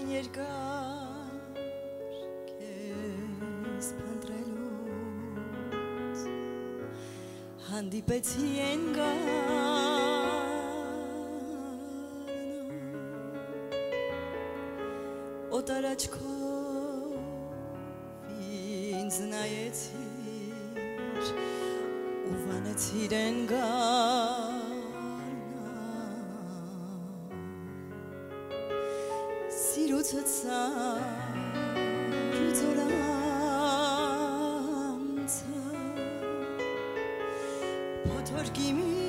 երկար քեզ փնտրելուց հանդիպեցի ենգարնա օտար աչքով ինձ նայեցիր ու վանեցիր ենգարնա սիրուցը ծար ու ձորանցա փոթորկի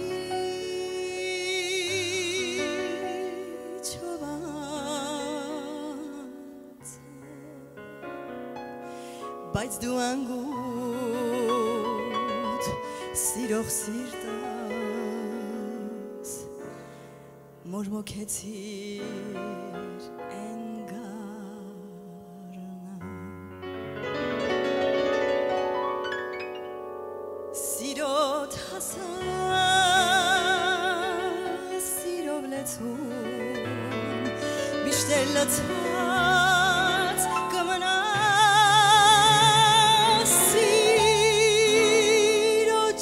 միջով անցա բայց դու անգութ սիրող սիրտս մորմոքեցիր Սիրոտ հասա, սիրով լեցուն, միշտ էլ լցված կմնաս սիրոտ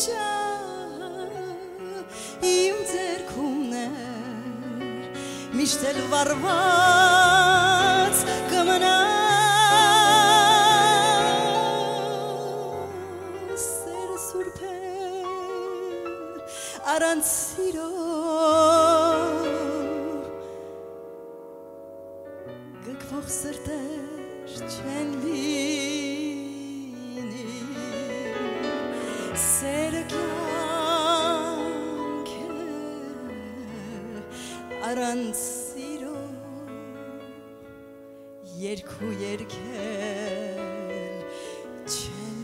ջահ իմ ձեռքումն է, միշտ էլ վառված կմնաս Aran siro Găkvox sărteș ce-n lini Seră chianche Aran siro Yerku yerkel ce-n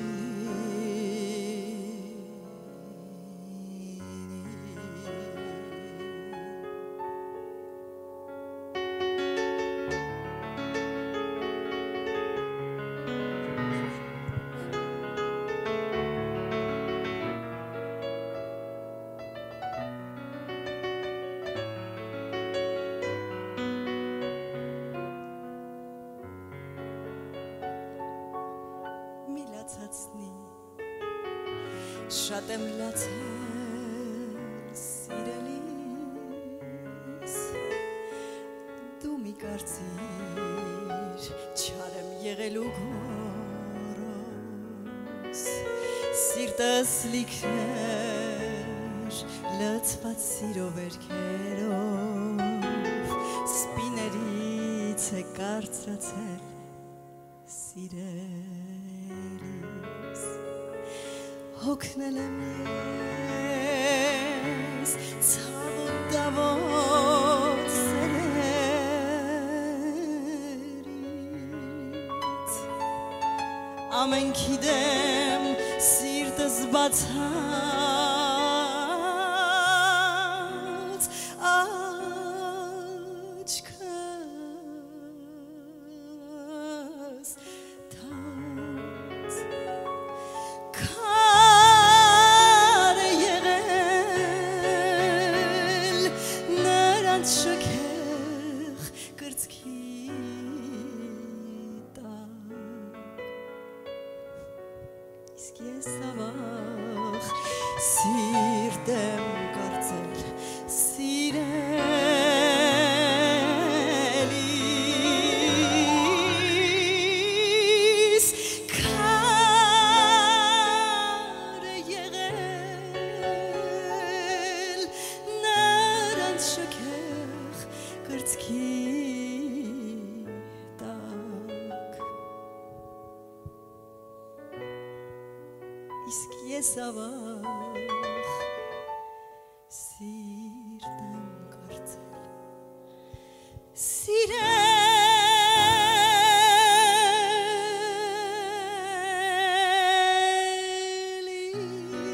Շատ եմ լացել սիրելիս Դու մի կարծիր չար եմ եղել ու գորոս Սիրտս լիքներ լցված սիրով երգերով Սպիներից է կարծրացել սիրելիս Հոգնել եմ ես ցավոտ դավոտ սերերից Ամենքի դեմ սիրտս բացած աչքս թած Շքեղ կրծքի տակ Իսկ ես ավաղ սիրտ եմ կարծել սիրելիս Քար է եղել նրանց շքեղ Կրծքի տակ Իսկ ես ավաղ սիրտ եմ կարծել սիրելիս